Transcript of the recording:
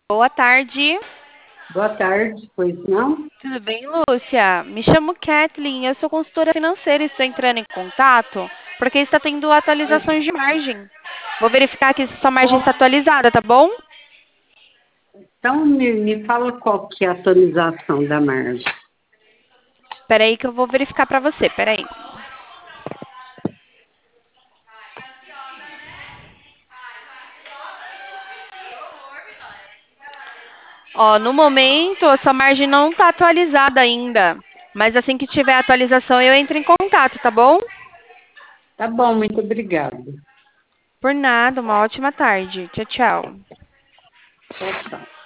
Boa tarde. Boa tarde, pois não? Tudo bem, Lúcia? Me chamo Kathleen, eu sou consultora financeira e estou entrando em contato porque está tendo atualizações de margem. Vou verificar aqui se sua margem está atualizada, tá bom? Então, me fala qual que é a atualização da margem. Espera aí que eu vou verificar para você, espera aí. Ó, no momento, a sua margem não está atualizada ainda, mas assim que tiver atualização eu entro em contato, tá bom? Tá bom, muito obrigada. Por nada, uma ótima tarde. Tchau, tchau. Tchau, tchau.